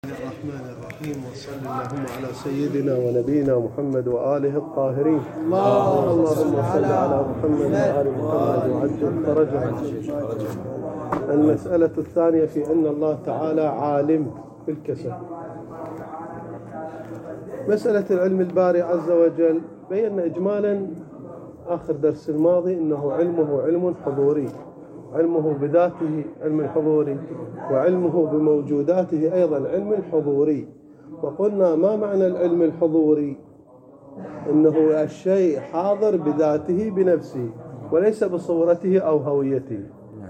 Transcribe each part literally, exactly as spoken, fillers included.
الرحمن الرحيم، وصل اللهم على سيدنا ونبينا محمد وآله الطاهرين. اللهم صل على محمد وآل محمد وعجل فرجهم. المسألة الثانية في أن الله تعالى عالم في الكسب. مسألة العلم الباري عز وجل بينا إجمالا آخر درس الماضي أنه علمه علم حضوري، علمه بذاته علم حضوري، وعلمه بموجوداته أيضا علم حضوري. وقلنا ما معنى العلم الحضوري؟ إنه الشيء حاضر بذاته بنفسه وليس بصورته أو هويته،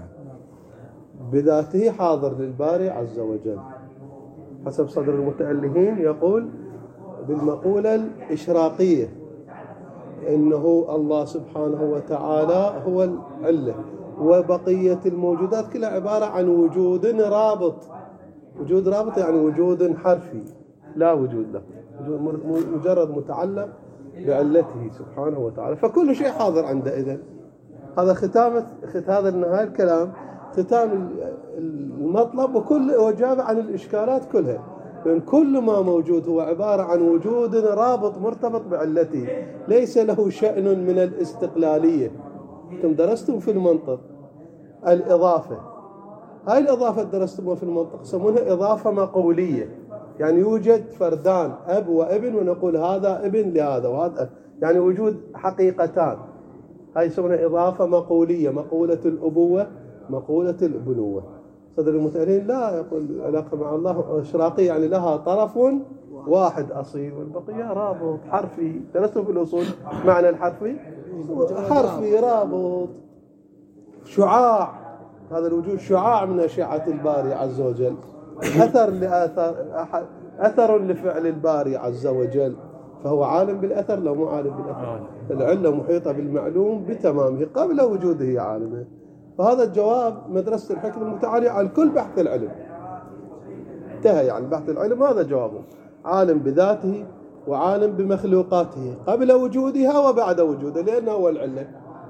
بذاته حاضر للباري عز وجل. حسب صدر المتألهين يقول بالمقولة الإشراقية إنه الله سبحانه وتعالى هو العلة، وبقية الموجودات كلها عبارة عن وجود رابط. وجود رابط يعني وجود حرفي لا وجود له، مجرد متعلق بعلته سبحانه وتعالى، فكل شيء حاضر عنده. إذن هذا ختام هذا النهاية الكلام، ختام المطلب وكل وجابة عن الإشكالات كلها، لأن كل ما موجود هو عبارة عن وجود رابط مرتبط بعلته، ليس له شأن من الاستقلالية. أنتم درستم في المنطق الإضافة، هاي الإضافة درستموها في المنطق يسمونها إضافة مقولية، يعني يوجد فردان أب وابن ونقول هذا ابن لهذا وهذا، يعني وجود حقيقتان، هاي يسمونها إضافة مقولية، مقولة الأبوة مقولة البنوة. صدر المتألهين لا يقول العلاقة مع الله إشراقية، يعني لها طرف واحد أصيل والبقية رابط حرفي. درستم في الأصول معنى الحرفي حرفي رابط شعاع، هذا الوجود شعاع من أشعة الباري عز وجل، أثر لأثر أثر لفعل الباري عز وجل، فهو عالم بالأثر لو مو عالم بالأثر. العلة محيطة بالمعلوم بتمامه قبل وجوده عالمه. فهذا الجواب مدرسة الحكم المتعالية على كل بحث العلم انتهى، يعني بحث العلم هذا جوابه، عالم بذاته وعالم بمخلوقاته قبل وجودها وبعد وجودها، لأنه هو العلة.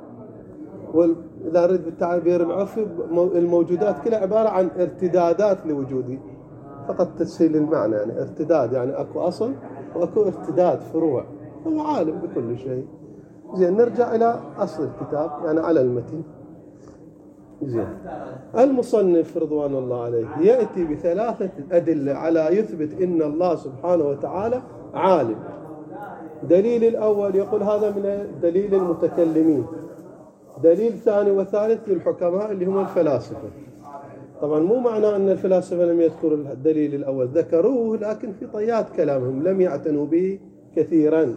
وإذا نريد بالتعبير العرفي الموجودات كلها عبارة عن ارتدادات لوجوده، فقط تسهيل المعنى، يعني ارتداد يعني أكو أصل وأكو ارتداد فروع، هو عالم بكل شيء. زين، نرجع إلى أصل الكتاب يعني على المتن. زين، المصنف رضوان الله عليه يأتي بثلاثة أدلة على يثبت إن الله سبحانه وتعالى عالم. دليل الأول يقول هذا من دليل المتكلمين، دليل ثاني وثالث للحكماء اللي هم الفلاسفة. طبعا مو معنى أن الفلاسفة لم يذكروا الدليل الأول، ذكروه لكن في طيات كلامهم لم يعتنوا به كثيرا.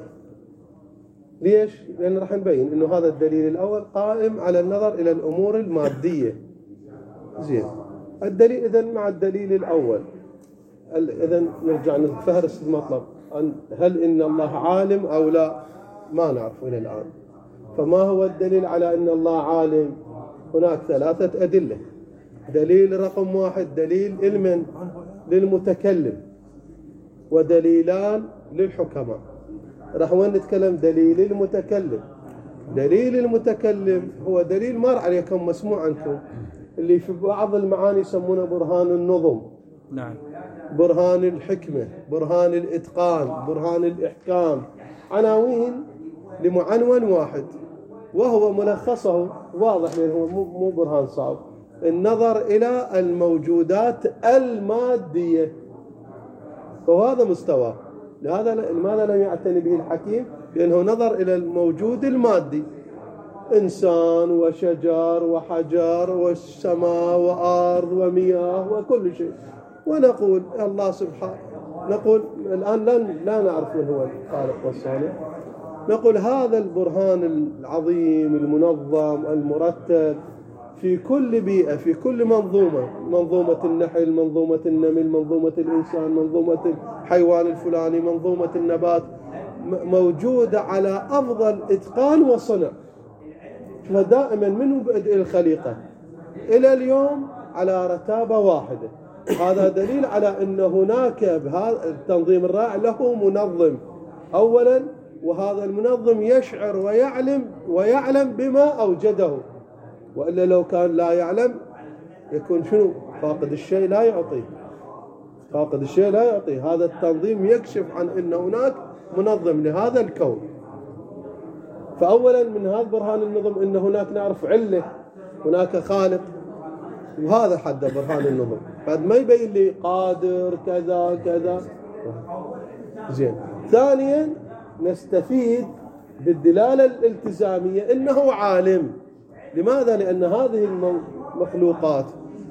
ليش؟ لأن راح نبين إنه هذا الدليل الأول قائم على النظر إلى الأمور المادية. زين، الدليل إذن مع الدليل الأول، إذن نرجع نفهرس المطلب، هل إن الله عالم أو لا؟ ما نعرف إلى الآن. فما هو الدليل على أن الله عالم؟ هناك ثلاثة أدلة. دليل رقم واحد دليل علم للمتكلم، ودليلان للحكماء. راح وين نتكلم دليل المتكلم. دليل المتكلم هو دليل مر عليكم مسموع عنكم، اللي في بعض المعاني يسمونه برهان النظم، نعم، برهان الحكمة، برهان الإتقان، برهان الإحكام، عناوين لمعنون واحد، وهو ملخصه واضح لأنه مو برهان صعب، النظر إلى الموجودات المادية، وهذا مستوى. لهذا لماذا لم يعتني به الحكيم؟ لأنه نظر إلى الموجود المادي، إنسان وشجر وحجر والسماء وأرض ومياه وكل شيء. ونقول الله سبحانه، نقول الآن لا نعرف من هو الخالق والصانع، نقول هذا البرهان العظيم المنظم المرتب في كل بيئة، في كل منظومة، منظومة النحل، منظومة النمل، منظومة الإنسان، منظومة الحيوان الفلاني، منظومة النبات، موجودة على أفضل إتقان وصنع. فدائما من بدء الخليقة إلى اليوم على رتابة واحدة. هذا دليل على أن هناك بهذا التنظيم الرائع له منظم أولا، وهذا المنظم يشعر ويعلم ويعلم بما أوجده، وإلا لو كان لا يعلم يكون شنو؟ فاقد الشيء لا يعطيه. فاقد الشيء لا يعطي. هذا التنظيم يكشف عن أن هناك منظم لهذا الكون. فأولا من هذا برهان النظم أن هناك نعرف علة، هناك خالق، وهذا حد برهان النظم. بعد ما يبين لي قادر كذا كذا. زين. ثانيا نستفيد بالدلالة الالتزامية أنه عالم. لماذا؟ لأن هذه المخلوقات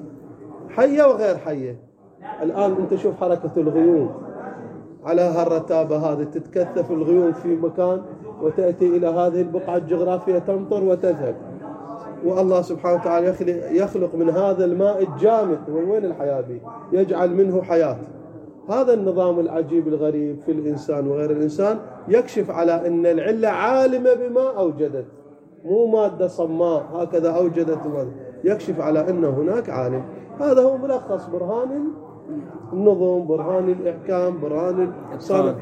حية وغير حية. الآن أنت شوف حركة الغيوم على هالرتابة هذه، تتكثف الغيوم في مكان وتأتي إلى هذه البقعة الجغرافية تمطر وتذهب، والله سبحانه وتعالى يخلق من هذا الماء الجامد، وين الحياة به؟ يجعل منه حياة. هذا النظام العجيب الغريب في الإنسان وغير الإنسان يكشف على أن العلة عالمة بما أوجدت، مو مادة صماء هكذا أوجدت مادة. يكشف على أن هناك عالم. هذا هو ملخص برهان النظم، برهان الإحكام، برهان الصنع.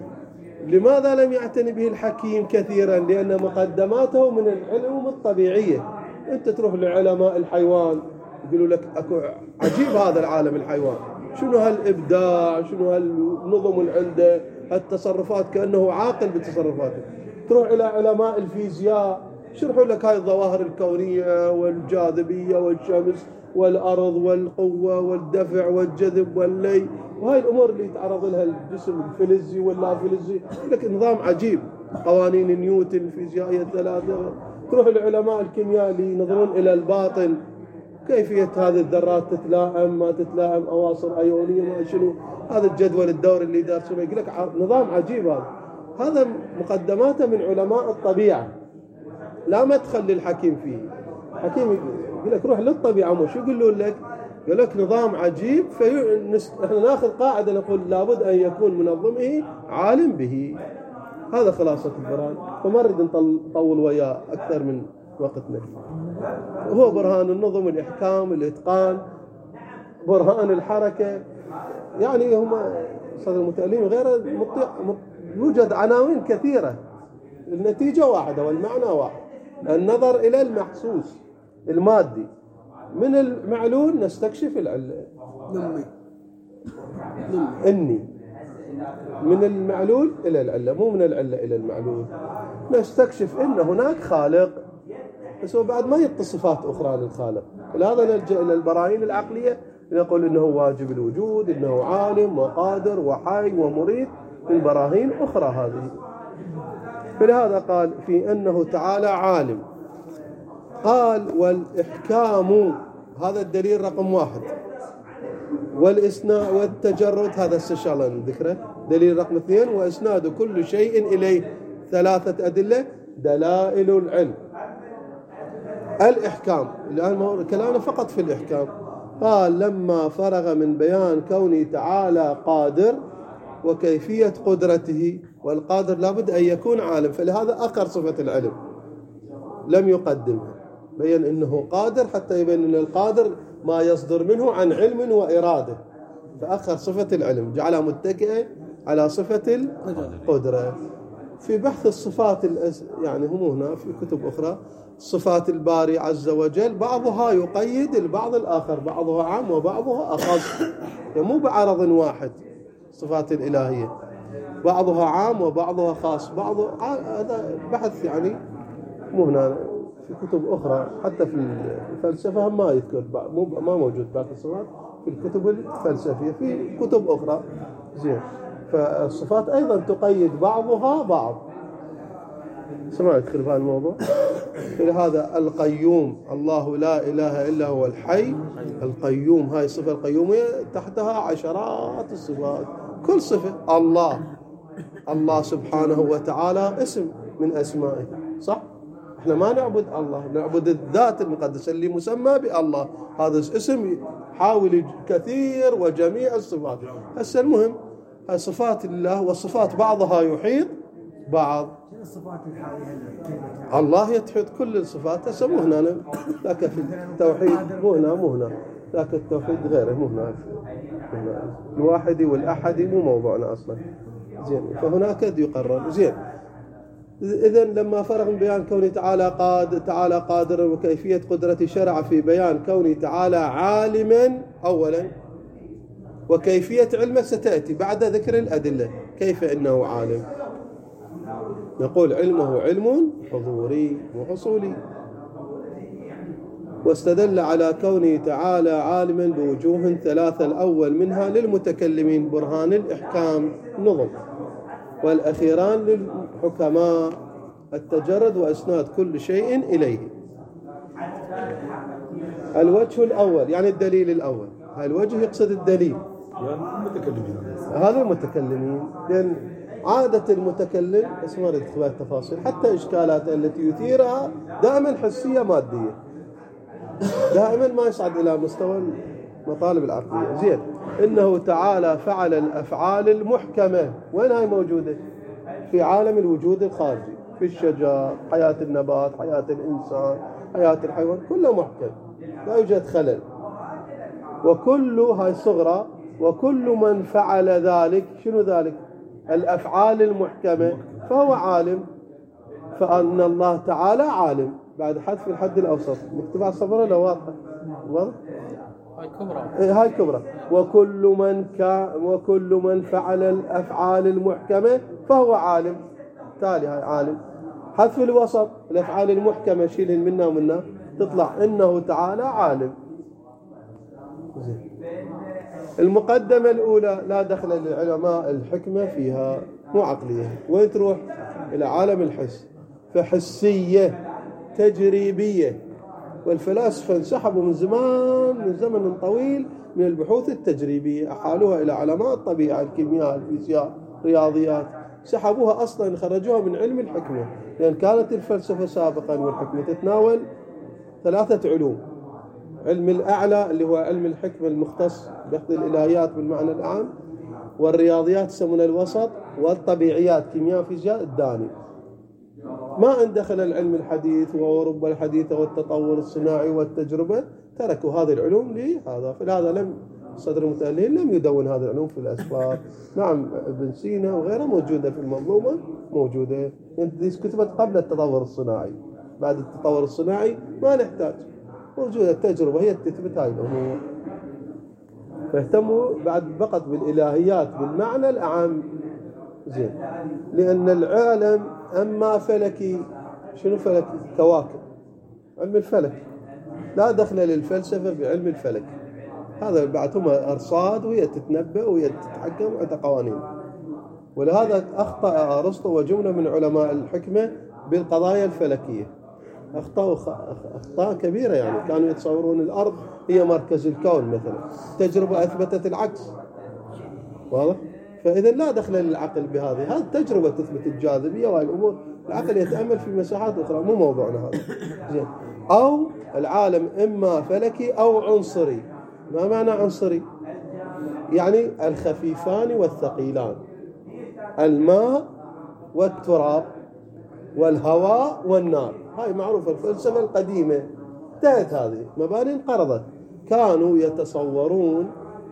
لماذا لم يعتني به الحكيم كثيرا؟ لأن مقدماته من العلوم الطبيعية. أنت تروح لعلماء الحيوان يقولوا لك أكو عجيب هذا العالم الحيوان، شنو هالإبداع، شنو هالنظم اللي عنده، هالتصرفات، كأنه عاقل بتصرفاته. تروح إلى علماء الفيزياء شرحوا لك هاي الظواهر الكونية والجاذبية والشمس والأرض والقوة والدفع والجذب واللي، وهاي الأمور اللي يتعرض لها الجسم الفلزي واللا فلزي. لك نظام عجيب، قوانين نيوتن الفيزيائية الثلاثة. تروح لعلماء الكيمياء اللي ينظرون إلى الباطن، كيفية هذه الذرات تتلائم ما تتلائم، أواصر أيونية ما شنو، هذا الجدول الدوري اللي يدرسونه. يقول لك نظام عجيب هذا. هذا مقدماته من علماء الطبيعة، لا مدخل للحكيم فيه. حكيم يقول لك روح للطبيعة، مو شو يقولون لك؟ يقول لك نظام عجيب، فاحنا ناخذ قاعدة نقول لابد أن يكون منظمه عالم به. هذا خلاصة البرهان، فما نريد نطول وياه أكثر من وقتنا. هو برهان النظم، الإحكام، الإتقان، برهان الحركة. يعني هم صدر المتألفين غير يوجد عناوين كثيرة، النتيجة واحدة والمعنى واحد. النظر إلى المحسوس المادي، من المعلول نستكشف العلة. إني من المعلول إلى العلة، مو من العلة إلى المعلول. نستكشف إن هناك خالق، بس هو بعد ما يعطي صفات أخرى للخالق. لهذا نلجأ إلى البراهين العقلية، نقول إنه واجب الوجود، إنه عالم وقادر وحي ومريد، من براهين أخرى هذه. فلهذا قال في أنه تعالى عالم. قال والإحكام، هذا الدليل رقم واحد. والإسناد والتجرد، هذا استشالة ذكره. دليل رقم اثنين، وإسناد كل شيء إليه. ثلاثة أدلة دلائل العلم. الإحكام، الآن كلامنا فقط في الإحكام. قال لما فرغ من بيان كونه تعالى قادر وكيفية قدرته، والقادر لابد أن يكون عالم، فلهذا أخر صفة العلم لم يقدمها. بيّن أنه قادر حتى يبين أن القادر ما يصدر منه عن علم وإرادة، فأخر صفة العلم جعلها متكئة على صفة القدرة. في بحث الصفات الأس... يعني هم هنا في كتب أخرى صفات الباري عز وجل بعضها يقيد البعض الآخر، بعضها عام وبعضها أخص، يعني مو بعرض واحد. صفات الإلهية بعضها عام وبعضها خاص، بعض هذا بحث يعني مو هنا، في كتب أخرى حتى في الفلسفة ما يذكر، مو ما موجود بعض الصفات في الكتب الفلسفية، في كتب أخرى. زين. فالصفات أيضا تقيد بعضها بعض. سمعت في هذا الموضوع؟ لهذا القيوم، الله لا إله إلا هو الحي القيوم، هاي الصفة القيومية تحتها عشرات الصفات. كل صفة الله، الله سبحانه وتعالى اسم من أسمائه، صح؟ احنا ما نعبد الله، نعبد الذات المقدسة اللي مسمى بالله. هذا اسم حاول كثير وجميع الصفات. هسه المهم صفات الله، والصفات بعضها يحيط بعض. الله يتحيط كل الصفات. هسه مو هنا ذاك في التوحيد، مو هنا مو هنا ذاك التوحيد غيره، مو هنا الواحد والأحد مو موضوعنا أصلا. زين. فهناك يقرر. زين. إذن لما فرغ من بيان كونه تعالى قادر تعالى قادر وكيفية قدرته، شرع في بيان كونه تعالى عالما أولا. وكيفية علمه ستأتي بعد ذكر الأدلة. كيف إنه عالم؟ نقول علمه علم حضوري وحصولي. واستدل على كونه تعالى عالما بوجوه ثلاثة، الأول منها للمتكلمين برهان الإحكام نظم، والأخيران للحكماء التجرد وإسناد كل شيء إليه. الوجه الأول يعني الدليل الأول، الوجه يقصد الدليل هذا المتكلمين، لأن عادة المتكلم اسمه ارتباط التفاصيل حتى إشكالاته التي يثيرها دائما حسية مادية، دائما ما يصعد إلى مستوى المطالب العقلية. زين، إنه تعالى فعل الأفعال المحكمة، وين هاي موجودة؟ في عالم الوجود الخارجي، في الشجر، حياة النبات، حياة الإنسان، حياة الحيوان، كله محكم لا يوجد خلل. وكل هاي صغرى، وكل من فعل ذلك، شنو ذلك؟ الأفعال المحكمة، فهو عالم. فأن الله تعالى عالم بعد حذف الحد الأوسط. نكتب على الصبر ولا واضحة؟ واضح؟ هاي كبرى. إيه هاي كبرى. وكل من كا وكل من فعل الأفعال المحكمة فهو عالم. تالي هاي عالم. حذف الوسط، الأفعال المحكمة شيلهن منا ومنا، تطلع إنه تعالى عالم. زين. المقدمة الأولى لا دخل للعلماء الحكمة فيها، مو عقلية. وين تروح؟ إلى عالم الحس، فحسية تجريبية. والفلاسفة انسحبوا من زمان، من زمن طويل، من البحوث التجريبية، أحالوها إلى علماء الطبيعة، الكيمياء، الفيزياء، الرياضيات، سحبوها أصلا، خرجوها من علم الحكمة. لأن كانت الفلسفة سابقا والحكمة تتناول ثلاثة علوم: علم الأعلى اللي هو علم الحكمة المختص بأخذ الإلهيات بالمعنى العام، والرياضيات يسمونها الوسط، والطبيعيات كيمياء فيزياء الداني. ما ان دخل العلم الحديث وأوروبا الحديثة والتطور الصناعي والتجربة، تركوا هذه العلوم لهذا. فلهذا لم صدر المتألهين لم يدون هذه العلوم في الأسفار. نعم ابن سينا وغيرها موجودة في المنظومة، موجودة كتبت قبل التطور الصناعي. بعد التطور الصناعي ما نحتاج، موجودة التجربة هي تثبت هاي الأمور. فاهتموا بعد فقط بالإلهيات بالمعنى الأعم. زين، لأن العالم أما فلكي، شنو فلكي؟ كواكب، علم الفلك، لا دخل للفلسفة بعلم الفلك. هذا بعدهم أرصاد، وهي تتنبأ وهي تتحكم وعندها قوانين. ولهذا أخطأ أرسطو وجملة من علماء الحكمة بالقضايا الفلكية، أخطأوا أخطاء كبيرة. يعني كانوا يتصورون الأرض هي مركز الكون مثلا، تجربة أثبتت العكس. واضح؟ فإذا لا دخل للعقل بهذه، هذه تجربة تثبت الجاذبية وهي الأمور. العقل يتأمل في مساحات أخرى، مو موضوعنا هذا. زين. أو العالم إما فلكي أو عنصري. ما معنى عنصري؟ يعني الخفيفان والثقيلان، الماء والتراب والهواء والنار. هاي معروفة، الفلسفة القديمة انتهت، هذه مباني انقرضت. كانوا يتصورون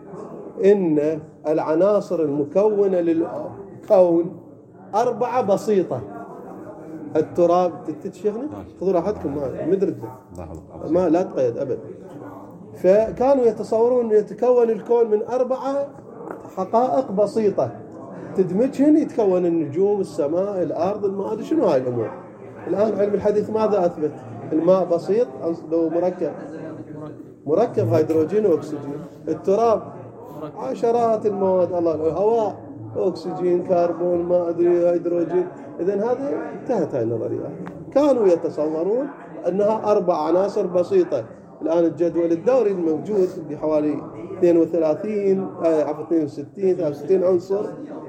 إن العناصر المكونة للكون أربعة بسيطة. التراب، تتشيخنا خذوا راحتكم، ما مدرد ما لا تقيد أبدا. فكانوا يتصورون أن يتكون الكون من أربعة حقائق بسيطة، تدمجهن يتكون النجوم، السماء، الأرض، الماء، شنو هاي الأمور. الآن علم الحديث ماذا أثبت؟ الماء بسيط لو مركب مركب هيدروجين وأكسجين. التراب عشرات المواد، الله. الهواء أكسجين، كربون، ما أدري، هيدروجين. إذن هذه انتهت هاي النظريات. كانوا يتصورون أنها أربع عناصر بسيطة. الآن الجدول الدوري الموجود بحوالي اثنين وثلاثين عفوا اثنين وستين ثلاثة وستين عنصر،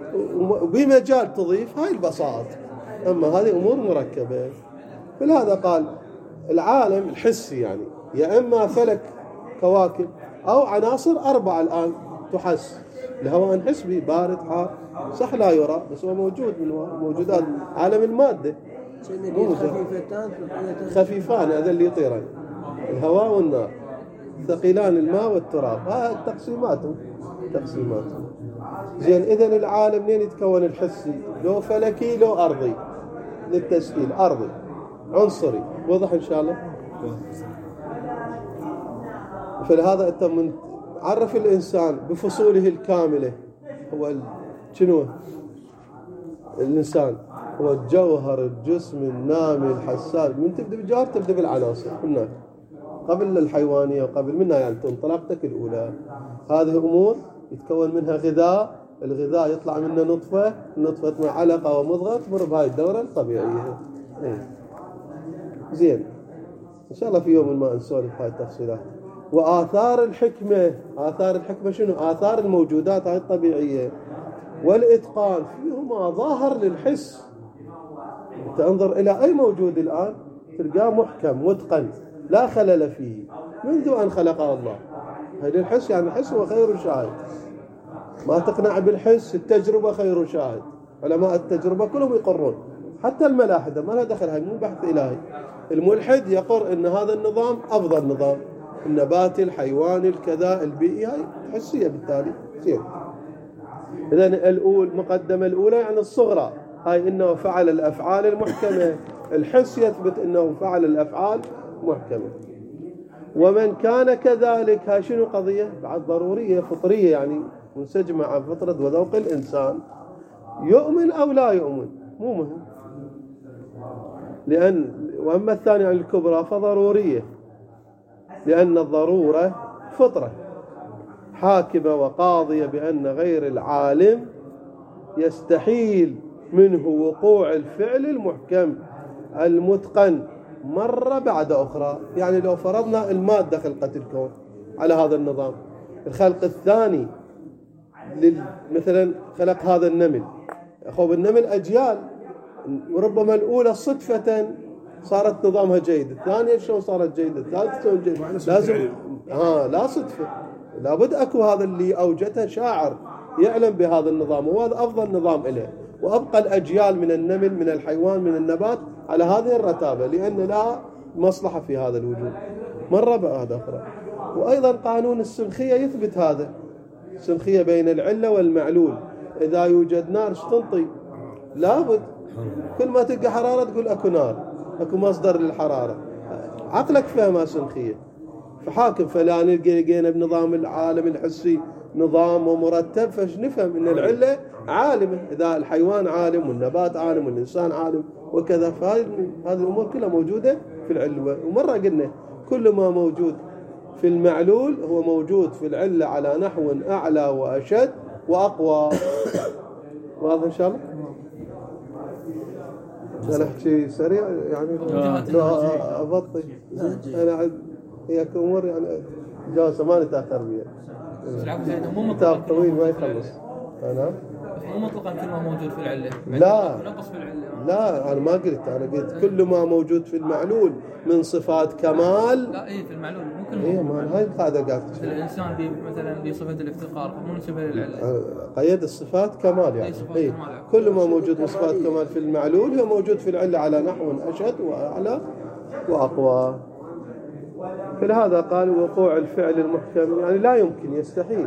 وبمجال تضيف هاي البساط. أما هذه أمور مركبة. فلهذا قال العالم الحسي يعني يا إما فلك كواكب أو عناصر أربعة الآن تحس. الهواء نحس به، بارد، حار، صح لا يرى، بس هو موجود من موجودات عالم المادة. خفيفان هذا اللي يطيران، الهواء والنار، ثقيلان الماء والتراب. هاي تقسيماتهم تقسيماتهم زين. إذن العالم منين يتكون؟ الحسي، لو فلكي لو أرضي. للتسهيل أرضي عنصري. وضح إن شاء الله. فلهذا أنت من عرف الإنسان بفصوله الكاملة. هو شنو الإنسان؟ هو الجوهر، الجسم النامي الحساس. من تبدأ بالجوهر تبدأ بالعناصر هناك قبل الحيوانية وقبل منها، يعني انطلاقتك الأولى. هذه أمور يتكون منها غذاء، الغذاء يطلع منه نطفة، النطفة مع علقة ومضغة تمر بهاي الدورة الطبيعية. ايه. زين، إن شاء الله في يوم ما نسولف هاي التفصيلات. وآثار الحكمة، آثار الحكمة شنو؟ آثار الموجودات هاي الطبيعية والإتقان فيهما ظاهر للحس. تنظر إلى أي موجود الآن تلقاه محكم متقن لا خلل فيه منذ أن خلقه الله. هذا الحس، يعني الحس هو خير شاهد. ما تقنع بالحس، التجربة خير شاهد. علماء التجربة كلهم يقرون، حتى الملاحدة ما لها دخل، هاي مو بحث إلهي. الملحد يقر أن هذا النظام أفضل نظام، النباتي الحيواني الكذا البيئي، هاي حسية بالتالي. زين، إذن الأول مقدمة الأولى يعني الصغرى، هاي إنه فعل الأفعال المحكمة. الحس يثبت إنه فعل الأفعال محكمة. ومن كان كذلك، هاي شنو قضية بعد ضرورية فطرية، يعني منسجمة مع فطرة وذوق الإنسان، يؤمن أو لا يؤمن مو مهم. لأن وأما الثانية عن الكبرى فضرورية، لأن الضرورة فطرة حاكمة وقاضية بأن غير العالم يستحيل منه وقوع الفعل المحكم المتقن مرة بعد أخرى. يعني لو فرضنا المادة خلقت الكون على هذا النظام، الخلق الثاني مثلا خلق هذا النمل، أخو بالنمل أجيال، وربما الأولى صدفة صارت نظامها جيد، الثانية شلون صارت جيدة، الثالثة شلون جيدة. لازم ها لا صدفة، لابد أكو هذا اللي أوجدها شاعر يعلم بهذا النظام، وهذا أفضل نظام إله. وأبقى الأجيال من النمل من الحيوان من النبات على هذه الرتابة، لأن لا مصلحة في هذا الوجود مرة بعد أخرى. وأيضا قانون السنخية يثبت هذا، السنخية بين العلة والمعلول. إذا يوجد نار ايش تنطي؟ لابد كل ما تلقى حرارة تقول أكو نار، أكو مصدر للحرارة. عقلك فهمها سنخية فحاكم. فلا لقينا بنظام العالم الحسي نظام ومرتب، فش نفهم إن العلة عالمة، إذا الحيوان عالم والنبات عالم والإنسان عالم وكذا. فهذه الأمور كلها موجودة في العلة. ومرة قلنا كل ما موجود في المعلول هو موجود في العلة على نحو أعلى وأشد وأقوى. واضح إن شاء الله؟ أنا أحكي سريع يعني لو أبطي أنا هي أمور يعني جالسة ما نتأخر بها. كتاب طويل ما يخلص. أنا مو مطلقا كل ما موجود في العلة. لا نقص في العلة. لا أنا ما قلت، أنا قلت كل ما موجود في المعلول من صفات كمال. لا إيه في المعلول ممكن. إيه ما هاي القاعدة قالت. الإنسان بي مثلا بصفة الافتقار مو نسبة للعلة. قيد الصفات كمال يعني. إيه كل ما موجود من صفات كمال في المعلول هو موجود في العلة على نحو أشد وأعلى وأقوى. فلهذا قال وقوع الفعل المحكم يعني لا يمكن، يستحيل.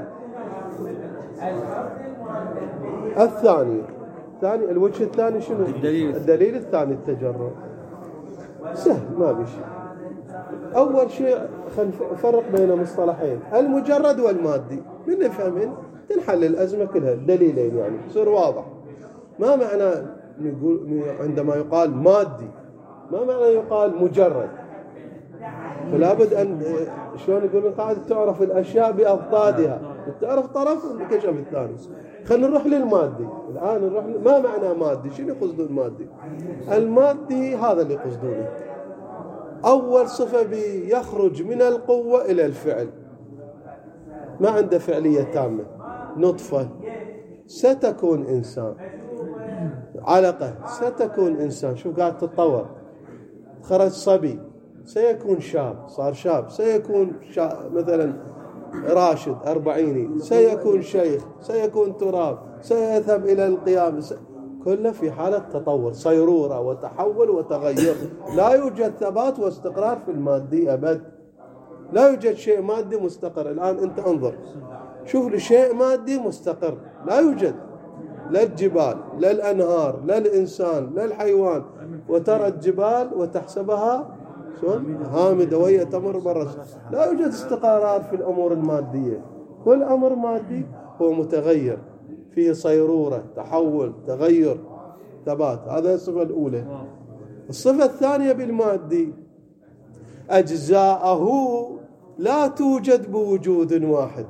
الثاني الثاني الوجه الثاني شنو؟ الدليل. الدليل الثاني التجرد. سهل ما بشيء. أول شيء خلينا نفرق بين مصطلحين، المجرد والمادي. من نفهمين تنحل الأزمة كلها، الدليلين يعني يصير واضح. ما معنى نقول عندما يقال مادي، ما معنى يقال مجرد؟ فلا بد أن شلون يقولون قاعدة تعرف الأشياء بأضدادها، تعرف طرف وكشف الثاني. خلينا نروح للمادي الآن. نروح ل... ما معنى مادي؟ شنو يقصدون مادي؟ المادي هذا اللي يقصدونه. أول صفة بيخرج من القوة إلى الفعل، ما عنده فعلية تامة. نطفة ستكون إنسان، علقة ستكون إنسان، شوف قاعد تتطور. خرج صبي سيكون شاب، صار شاب سيكون شاب مثلا راشد أربعيني، سيكون شيخ، سيكون تراب، سيذهب إلى القيام، س... كله في حالة تطور، صيرورة وتحول وتغير. لا يوجد ثبات واستقرار في المادي أبد. لا يوجد شيء مادي مستقر. الآن أنت انظر شوف لشيء مادي مستقر لا يوجد، لا الجبال لا الأنهار لا الإنسان لا الحيوان. وترى الجبال وتحسبها هامدة وهي تمر برا. لا يوجد استقرار في الأمور المادية. كل أمر مادي هو متغير، فيه صيرورة، تحول، تغير، ثبات. هذا الصفة الأولى. الصفة الثانية بالمادي أجزاءه لا توجد بوجود واحد،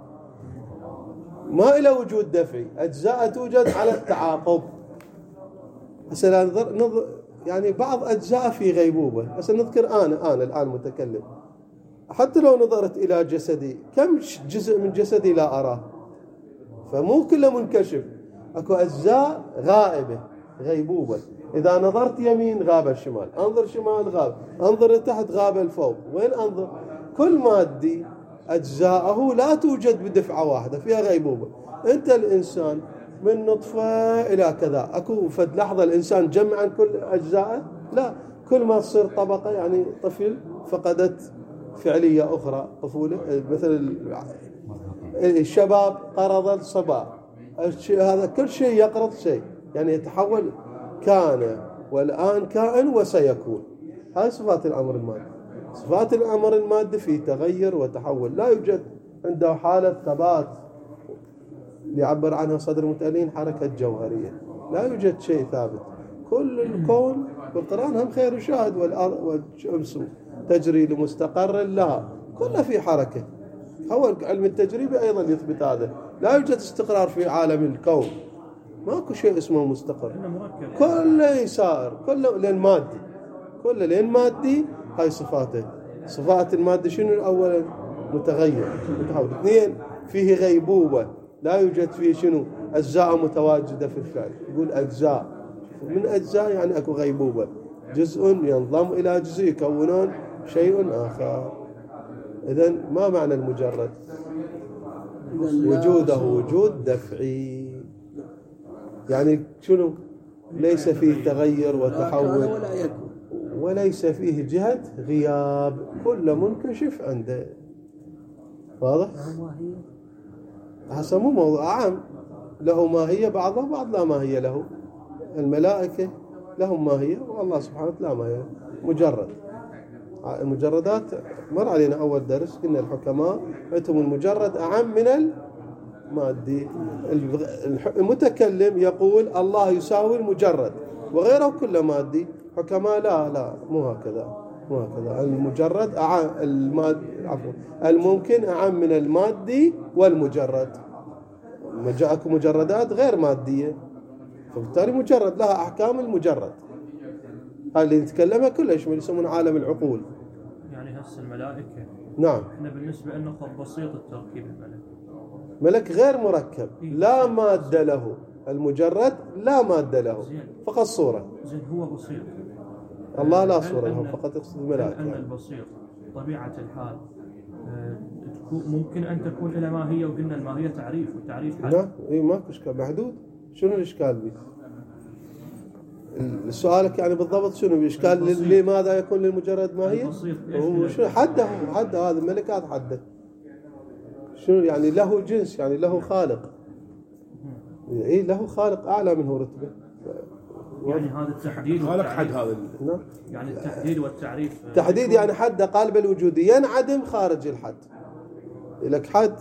ما إلى وجود دفعي، أجزاء توجد على التعاقب. هسه نظر نظر يعني بعض أجزاء في غيبوبة. هسه نذكر أنا أنا الآن متكلم، حتى لو نظرت إلى جسدي كم جزء من جسدي لا أراه، فمو كله منكشف، أكو أجزاء غائبة غيبوبة. إذا نظرت يمين غاب الشمال، أنظر شمال غاب، أنظر لتحت غاب الفوق، وين أنظر؟ كل مادي أجزاءه لا توجد بدفعة واحدة، فيها غيبوبة. أنت الإنسان من نطفة إلى كذا، أكو فد لحظة الإنسان جمعا كل أجزاءه؟ لا، كل ما تصير طبقة، يعني طفل فقدت فعلية أخرى، طفولة مثل الشباب قرض الصبا، هذا كل شيء يقرض شيء، يعني يتحول، كان والآن كائن وسيكون. هاي صفات الأمر المادي. صفات الأمر المادي في تغير وتحول، لا يوجد عنده حالة ثبات يعبر عنها صدر المتألين حركة جوهرية، لا يوجد شيء ثابت. كل الكون بالقرآن هم خير شاهد، والأرض والشمس تجري لمستقر لها، كله في حركة. هو علم التجريبي أيضا يثبت هذا، لا يوجد استقرار في عالم الكون، ماكو شيء اسمه مستقر، كله سائر، كله لين مادي، كله لين مادي. هاي صفاته. صفات المادة شنو؟ أولا متغير متحول، اثنين فيه غيبوبة، لا يوجد فيه شنو؟ أجزاء متواجدة في الفعل، يقول أجزاء، من أجزاء يعني أكو غيبوبة، جزء ينضم إلى جزء يكونون شيء آخر. إذن ما معنى المجرد؟ وجوده وجود دفعي، يعني شنو؟ ليس فيه تغير وتحول، وليس فيه جهة غياب، كل منكشف عنده. واضح؟ هذا مو موضوع عام، له ماهية، بعضها بعض لا ماهية له. الملائكة لهم ماهية، والله سبحانه وتعالى ماهية مجرد. المجردات مر علينا أول درس، قلنا الحكماء عندهم المجرد أعم من المادي. المتكلم يقول الله يساوي المجرد وغيره كله مادي، حكماء لا لا مو هكذا، مو هكذا. المجرد أعم، الماد عفوا الممكن أعم من المادي والمجرد. جاءكم مجردات غير مادية، فبالتالي مجرد لها أحكام المجرد. هاي اللي نتكلمها كلها يشمل، يسمون عالم العقول. يعني هسه الملائكة، نعم، احنا بالنسبة لنا خط بسيط التركيب. الملك ملك غير مركب، لا مادة له. المجرد لا مادة له، فقط صورة. زين هو بسيط، الله لا صورة له، فقط يقصد الملائكة. أن البسيط طبيعة الحال ممكن أن تكون إلى ماهية، وقلنا الماهية تعريف، والتعريف حد. نعم، إيه ماكو إشكال، محدود. شنو الإشكال بيه؟ سؤالك يعني بالضبط شنو الإشكال؟ لماذا يكون للمجرد ماهية؟ هو شنو حده؟ حده هذا الملكات حده شنو يعني؟ له جنس، يعني له خالق. إيه له خالق أعلى منه رتبة. يعني هذا التحديد خالق حد هذا. نعم، يعني التحديد والتعريف. تحديد يعني حد قالب الوجود ينعدم خارج الحد. لك حد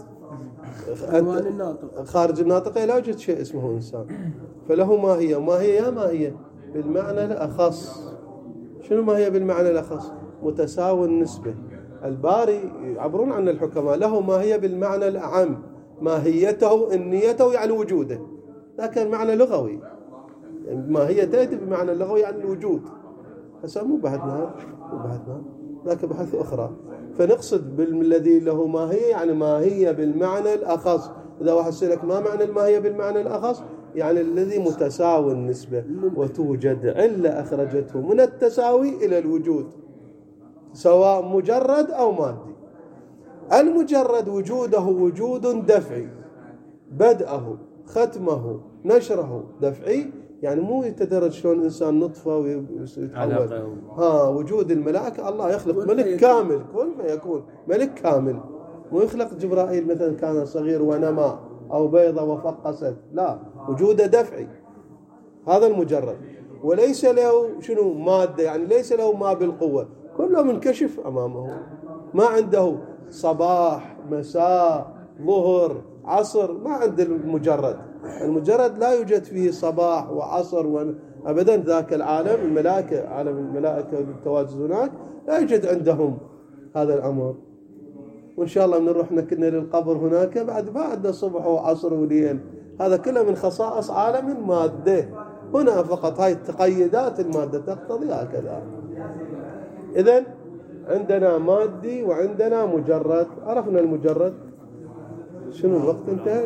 خارج الناطق لا يوجد شيء اسمه إنسان، فله ماهية. ماهية ماهية بالمعنى الأخص. شنو ماهية بالمعنى الأخص؟ متساوي النسبة. الباري يعبرون عن الحكماء له ماهية بالمعنى الأعم، ماهيته النيته يعني وجوده، لكن معنى لغوي. ماهية تأتي بمعنى اللغوي يعني الوجود. هسه مو بحثنا مو بحثنا ذاك بحث أخرى. فنقصد بالذي له ماهية يعني ماهية بالمعنى الأخص. إذا واحد سألك ما معنى الماهية بالمعنى الأخص، يعني الذي متساوي النسبة، وتوجد علة أخرجته من التساوي إلى الوجود، سواء مجرد أو مادي. المجرد وجوده وجود دفعي، بدءه ختمه نشره دفعي، يعني مو يتدرج شلون إنسان نطفة ويتحول. ها وجود الملائكة، الله يخلق ملك كامل، كن فيكون ملك كامل، مو يخلق جبرائيل مثلا كان صغير ونما، أو بيضة وفقست، لا، وجوده دفعي. هذا المجرد، وليس له شنو مادة، يعني ليس له ما بالقوة، كله منكشف أمامه، ما عنده صباح مساء ظهر عصر، ما عند المجرد. المجرد لا يوجد فيه صباح وعصر و... أبدا. ذاك العالم الملائكة، عالم الملائكة والتواجد هناك لا يوجد عندهم هذا الأمر. وإن شاء الله بنروح نكن للقبر هناك بعد ما عندنا صبح وعصر وليل. هذا كله من خصائص عالم المادة. هنا فقط هاي التقيدات المادة تقتضي هكذا. إذن عندنا مادي وعندنا مجرد. عرفنا المجرد. شنو الوقت انتهى؟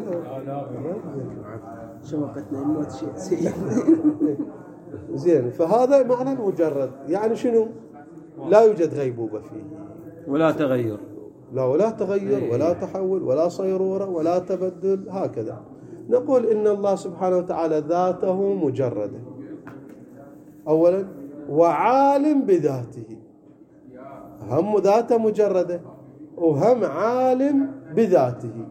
شو وقتنا الموت شيء زين. فهذا معنى المجرد. يعني شنو؟ لا يوجد غيبوبة فيه ولا تغير، لا ولا تغير ولا تحول ولا صيرورة ولا تبدل. هكذا نقول إن الله سبحانه وتعالى ذاته مجردة أولا، وعالم بذاته. هم ذاته مجردة وهم عالم بذاته.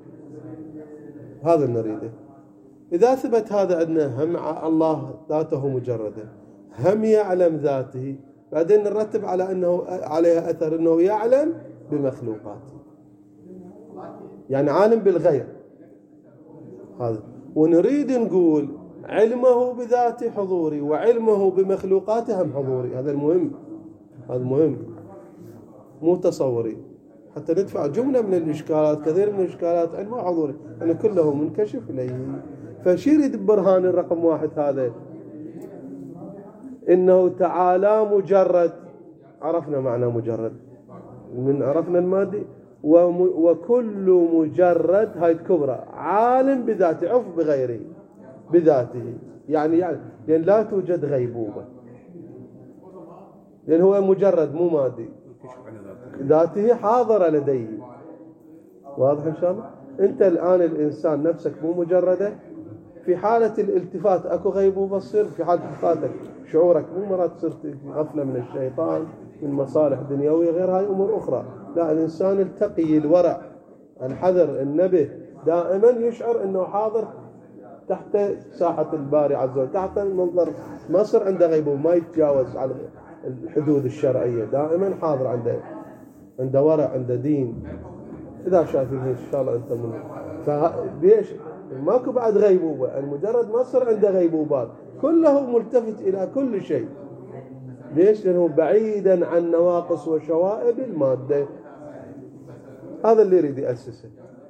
هذا نريده. إذا ثبت هذا عندنا هم الله ذاته مجردة، هم يعلم ذاته، بعدين نرتب على أنه عليها أثر أنه يعلم بمخلوقاته، يعني عالم بالغير. هذا. ونريد نقول علمه بذاته حضوري وعلمه بمخلوقاته هم حضوري. هذا المهم. هذا مهم، مو تصوري، حتى ندفع جملة من الإشكالات. كثير من الإشكالات علمه حضوري أن كله منكشف إليه. فشي يريد برهان الرقم واحد هذا؟ إنه تعالى مجرد. عرفنا معنى مجرد، من عرفنا المادي. وكل مجرد هاي الكبرى عالم بذاته، عف بغيره بذاته. يعني يعني لأن لا توجد غيبوبة، لأن هو مجرد مو مادي، ذاته حاضرة لديه. واضح إن شاء الله؟ أنت الآن الإنسان نفسك مو مجردة. في حالة الالتفات أكو غيبوبة تصير. في حالة التفاتك شعورك مو مرات تصير غفلة من الشيطان، من مصالح دنيوية، غير هاي أمور أخرى. لا، الإنسان التقي الورع الحذر النبه دائما يشعر أنه حاضر تحت ساحة الباري عز وجل، تحت المنظر. ما صار عنده غيبوبة، ما يتجاوز على الحدود الشرعية، دائما حاضر عنده عنده ورع، عنده دين. إذا شايفين إن شاء الله أنت من فليش ماكو بعد غيبوبة. المجرد ما صار عنده غيبوبات، كله ملتفت إلى كل شيء. ليش؟ لأنه بعيدا عن نواقص وشوائب المادة. هذا اللي يريد يأسسه.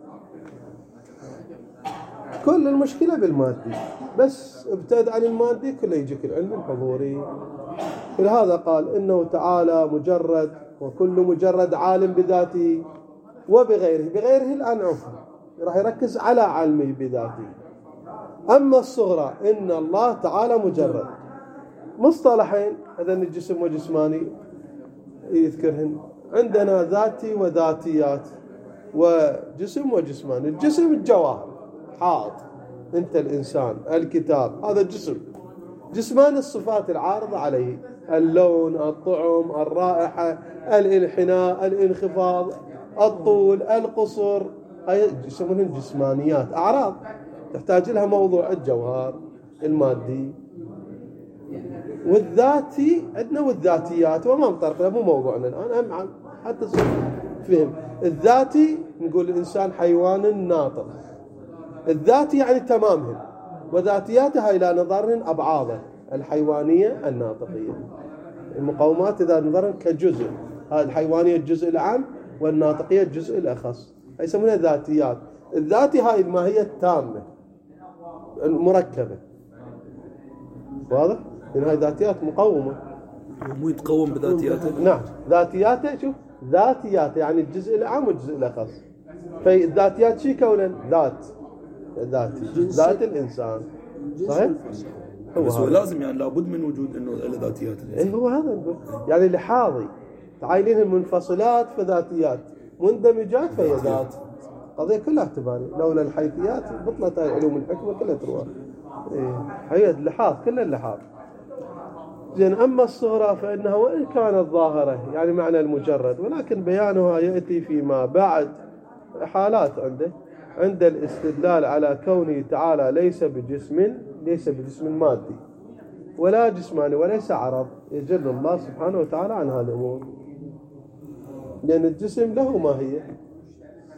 كل المشكلة بالمادي، بس ابتعد عن المادي كله يجيك العلم الحضوري. لهذا قال إنه تعالى مجرد، وكل مجرد عالم بذاته وبغيره. بغيره الآن عفوا راح يركز على علمه بذاته. أما الصغرى إن الله تعالى مجرد. مصطلحين هذا الجسم وجسماني يذكرهن. عندنا ذاتي وذاتيات، وجسم وجسماني. الجسم الجواهر حاط، أنت الإنسان، الكتاب، هذا الجسم. جسمان الصفات العارضة عليه، اللون، الطعم، الرائحة، الانحناء، الانخفاض، الطول، القصر. هاي يسمونهن جسمانيات، أعراض تحتاج لها موضوع الجوهر المادي. والذاتي عندنا والذاتيات، وما مطرق له، مو موضوعنا الآن. أهم حتى فهم الذاتي نقول الإنسان حيوان ناطق. الذاتي يعني تمامهم، وذاتياتها إلى نظرهن أبعاضه الحيوانية الناطقية. المقومات إذا نظرهن كجزء، هذه الحيوانية الجزء العام والناطقية الجزء الأخص، يسمونها ذاتيات. الذاتي هاي الماهية التامة المركبة. واضح؟ لأن هاي ذاتيات مقومة. مو يتقوم بذاتياته. نعم، ذاتياته. شوف ذاتيات يعني الجزء العام والجزء الأخص. فالذاتيات شي كونا ذات ذاتي، ذات الإنسان. صحيح؟ هو بس هو لازم يعني لابد من وجود إنه ذاتيات. إيه هو هذا يعني لحاظي تعايلين المنفصلات فذاتيات، مندمجات فهي ذات. قضية كلها اعتباري. لولا الحيثيات بطلت هاي علوم الحكمة كلها تروح. إيه هي اللحاظ، كل اللحاظ. زين. أما الصغرى فإنها وإن كانت ظاهرة يعني معنى المجرد، ولكن بيانها يأتي فيما بعد حالات عنده عند الاستدلال على كونه تعالى ليس بجسم، ليس بجسم مادي ولا جسماني وليس عرض. يجل الله سبحانه وتعالى عن هذه الأمور، لأن الجسم له ماهية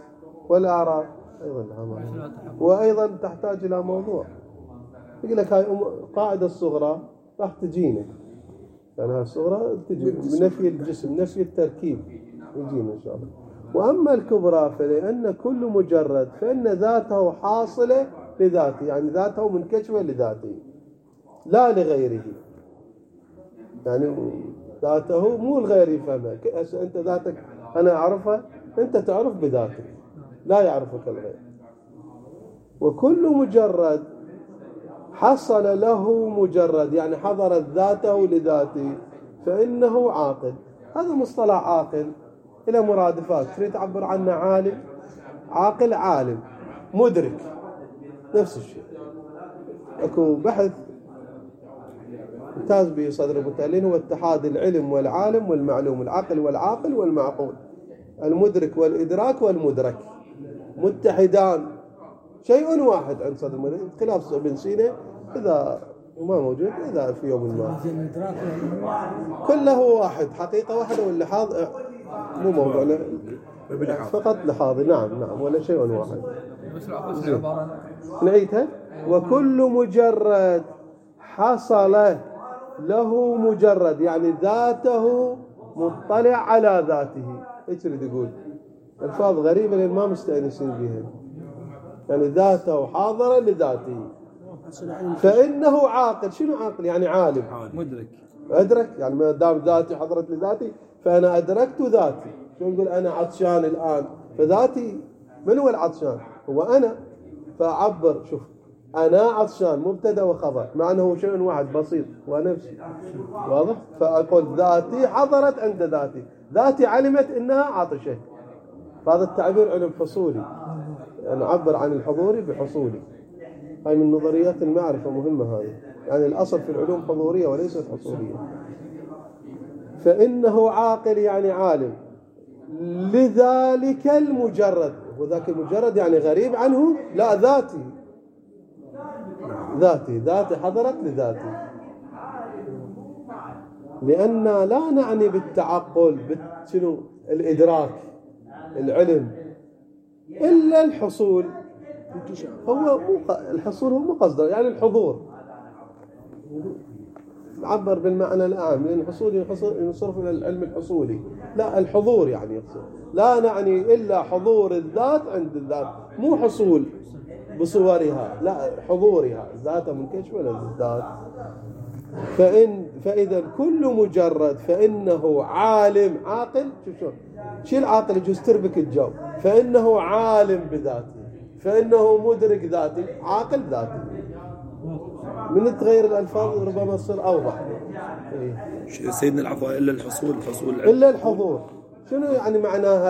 والأعراض أيضا لها معنى. وأيضا تحتاج إلى موضوع. يقول لك هاي قاعدة الصغرى راح تجينا، يعني هاي الصغرى تجي بنفي الجسم، نفي التركيب يجينا إن شاء الله. وأما الكبرى فلأن كل مجرد فإن ذاته حاصلة لذاته، يعني ذاته منكشفة لذاته لا لغيره، يعني ذاته مو الغير يفهمها. أنت ذاتك أنا أعرفها، أنت تعرف بذاتك، لا يعرفك الغير. وكل مجرد حصل له مجرد، يعني حضرت ذاته لذاته، فإنه عاقل. هذا مصطلح عاقل إلى مرادفات، تريد تعبر عنه عالم، عاقل عالم، مدرك، نفس الشيء. أكو بحث امتاز به صدر المتألين هو اتحاد العلم والعالم والمعلوم، العقل والعاقل والمعقول، المدرك والإدراك والمدرك متحدان، شيء واحد عند صدر المتألين، خلاف ابن سينا إذا ما موجود، إذا في يوم ما كله واحد، حقيقة واحدة ولا حاضر مو موضوع فقط لحاضر. نعم نعم ولا شيء واحد. نعيدها. وكل مجرد حصل له مجرد، يعني ذاته مطلع على ذاته. ايش تريد يقول؟ الفاظ غريبة لأن ما مستأنسين بها. يعني ذاته حاضرة لذاته، فإنه عاقل. شنو عاقل؟ يعني عالم، مدرك، أدرك، يعني ما دام ذاتي حضرت لذاتي فأنا أدركت ذاتي. شو نقول؟ أنا عطشان الآن، فذاتي من هو العطشان؟ هو أنا، فأعبر. شوف أنا عطشان مبتدأ وخبر، مع أنه شيء واحد بسيط ونفسي، واضح؟ فأقول ذاتي حضرت عند ذاتي، ذاتي علمت إنها عطشت. فهذا التعبير علم حصولي، يعني نعبر عن الحضوري بحصولي. هاي من نظريات المعرفة مهمة هذه، يعني الأصل في العلوم حضورية وليست حصولية. فإنه عاقل يعني عالم لذلك المجرد، وذاك المجرد يعني غريب عنه، لا ذاتي، ذاتي ذاتي حضرت لذاتي. لأن لا نعني بالتعقل شنو الإدراك العلم إلا الحصول. هو الحصول هو مقصدر، يعني الحضور، عبر بالمعنى العام، لأن الحصول ينصرف إلى العلم الحصولي، لا الحضور يعني يقصد. لا نعني إلا حضور الذات عند الذات، مو حصول بصورها، لا حضورها، ذاتها منكشفة للذات. فإن فإذا كل مجرد فإنه عالم عاقل. شوف شو شيء العاقل يجوز تربك الجو، فإنه عالم بذاته، فإنه مدرك ذاتي، عاقل ذاتي. من تغير الألفاظ ربما تصير أوضح. إيه؟ سيدنا العفو، إلا الحصول، الحصول إلا الحضور. شنو يعني معناها؟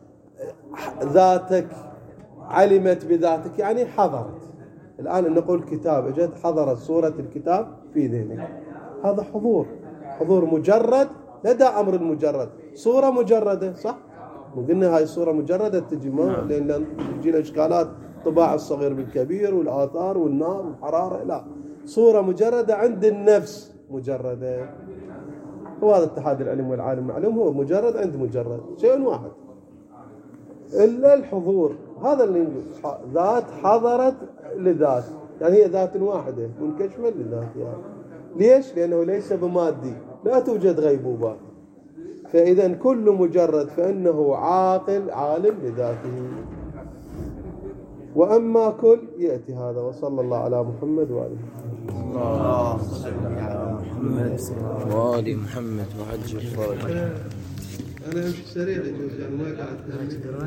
ذاتك علمت بذاتك يعني حضرت. الآن نقول كتاب، اجت حضرت صورة الكتاب في ذهنك، هذا حضور، حضور مجرد لدى أمر المجرد، صورة مجردة، صح؟ قلنا هاي الصورة مجردة تجي ما لأن تجي الإشكالات، طباع الصغير بالكبير والآثار والنار والحرارة، لا، صورة مجردة عند النفس مجردة. وهذا اتحاد العلم والعالم معلوم، هو مجرد عند مجرد، شيء واحد إلا الحضور. هذا اللي نقول ذات حضرت لذات، يعني هي ذات واحدة منكشفة لذات. يعني ليش؟ لأنه ليس بمادي، لا توجد غيبوبات. فإذا كل مجرد فإنه عاقل عالم لذاته. وأما كل يأتي هذا. وصلى الله على محمد وآله الله على محمد وآل محمد وعجل فرجه. أنا أمشي سريع يجوز، يعني ما قاعد